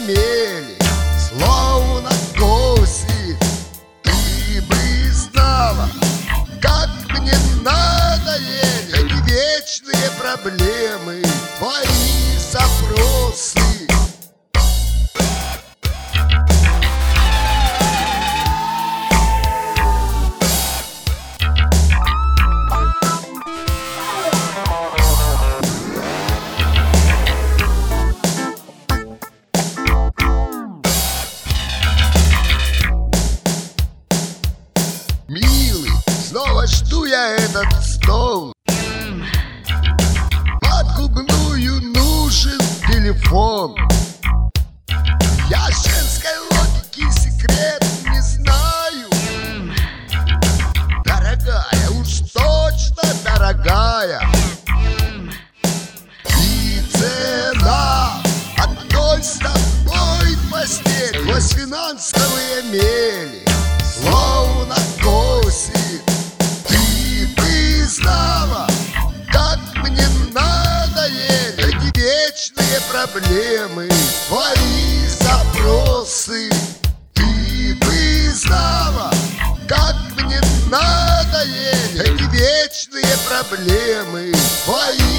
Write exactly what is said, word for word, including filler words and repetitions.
мели, словно косы. Ты бы знала, как мне надоели эти вечные проблемы, твои запросы. Милый, снова жду я этот стол. Под губную нужен телефон. Я женской логики секрет не знаю. Дорогая, уж точно дорогая. И цена одной с тобой постель. Сквозь финансовые мели, словно косы. Ты бы знала, как мне надоели эти вечные проблемы, твои запросы. Ты бы знала, как мне надоели эти вечные проблемы, твои